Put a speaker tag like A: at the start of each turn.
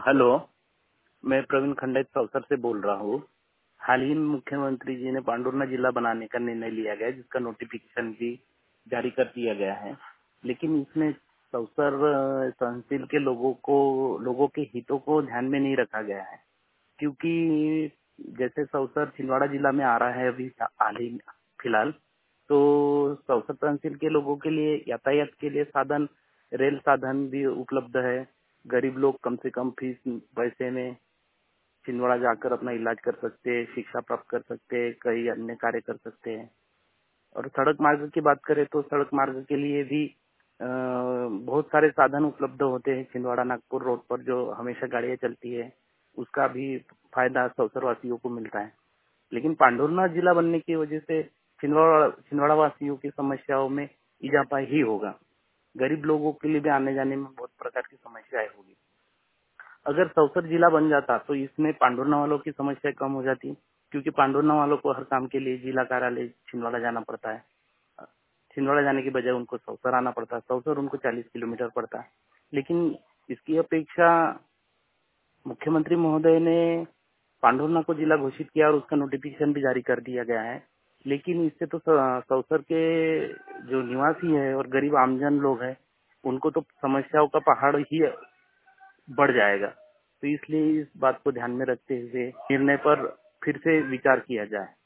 A: Hello, मैं प्रवीण खंडेत सौसर से बोल रहा हूँ। हाल ही में मुख्यमंत्री जी ने पांडुर्ना जिला बनाने का निर्णय लिया गया है, जिसका नोटिफिकेशन भी जारी कर दिया गया है। लेकिन इसमें सौसर तहसील के लोगों के हितों को ध्यान में नहीं रखा गया है, क्योंकि जैसे सौसर छिंदवाड़ा जिला में आ रहा है अभी हाल ही फिलहाल, तो सौसर तहसील के लोगों के लिए यातायात के लिए साधन, रेल साधन भी उपलब्ध है। गरीब लोग कम से कम फीस पैसे में छिंदवाड़ा जाकर अपना इलाज कर सकते हैं, शिक्षा प्राप्त कर सकते हैं, कई अन्य कार्य कर सकते हैं। और सड़क मार्ग की बात करें तो सड़क मार्ग के लिए भी बहुत सारे साधन उपलब्ध होते हैं। छिंदवाड़ा नागपुर रोड पर जो हमेशा गाड़ियां चलती है, उसका भी फायदा सौसर वासियों को मिलता है। लेकिन पांडुर्ना जिला बनने की वजह से छिंदवाड़ा वासियों की समस्याओं में इजाफा ही होगा। गरीब लोगों के लिए भी आने जाने में बहुत प्रकार की समस्याएं होगी। अगर सौसर जिला बन जाता तो इसमें पांडुर्ना वालों की समस्या कम हो जाती, क्योंकि पांडुर्ना वालों को हर काम के लिए जिला कार्यालय छिंदवाड़ा जाना पड़ता है। छिंदवाड़ा जाने की बजाय उनको सौसर आना पड़ता है। सौसर उनको 40 किलोमीटर पड़ता है। लेकिन इसकी अपेक्षा मुख्यमंत्री महोदय ने पांडुर्ना को जिला घोषित किया और उसका नोटिफिकेशन भी जारी कर दिया गया है। लेकिन इससे तो सौसर के जो निवासी है और गरीब आमजन लोग हैं, उनको तो समस्याओं का पहाड़ ही बढ़ जाएगा। तो इसलिए इस बात को ध्यान में रखते हुए निर्णय पर फिर से विचार किया जाए।